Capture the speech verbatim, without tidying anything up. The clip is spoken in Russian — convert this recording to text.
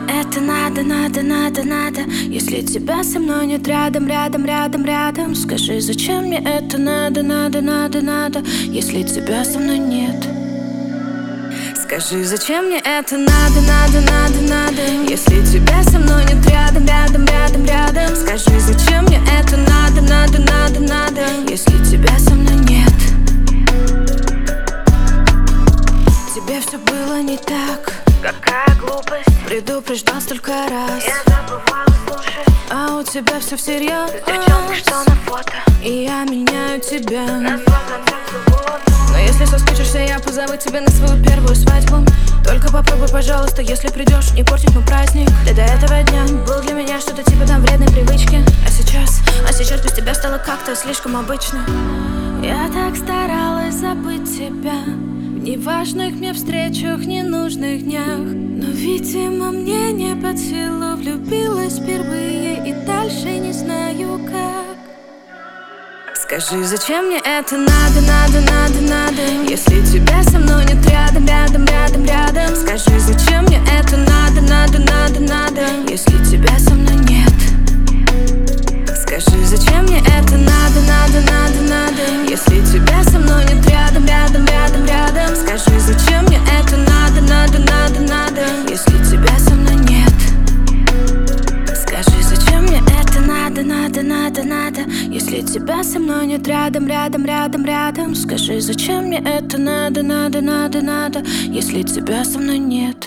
это надо, надо, надо, надо? Если тебя со мной нет рядом, рядом, рядом, рядом, скажи, зачем мне это надо, надо, надо, надо? Если тебя со мной нет. Скажи, зачем мне это надо, надо, надо, надо? Если тебя со мной нет рядом, рядом, рядом, рядом, скажи, зачем мне это надо, надо, надо, надо? Если тебя со мной нет. Тебе все было не так. Какая глупость. Предупреждал столько раз. Я забывала слушать. А у тебя все всерьез. Ты девчонка, что на фото. И я меняю тебя. На сто процентов вот. Но если соскучишься, я позову тебя на свою первую свадьбу. Только попробуй, пожалуйста, если придешь, не портить мой праздник. Ты до этого дня был для меня что-то типа там вредной привычки. А сейчас, а сейчас без тебя стало как-то слишком обычно. Я так старалась забыть тебя в неважных мне встречах, ненужных днях. Но, видимо, мне не под силу. Влюбилась впервые и дальше не знаю как. Скажи, зачем мне это надо, надо, надо, надо? Если тебя со мной нет рядом, рядом, рядом, рядом, скажи, зачем мне это надо, надо, надо, надо? Если тебя со мной нет. Скажи, зачем мне это надо, надо, надо, надо? Если тебя со мной нет рядом, рядом, рядом, рядом, скажи, зачем мне это надо, надо, надо, надо? Если тебя со мной нет. Скажи, зачем мне это надо, надо, надо, надо? Если тебя со мной нет рядом, рядом, рядом, рядом, скажи, зачем мне это надо, надо, надо, надо? Если тебя со мной нет.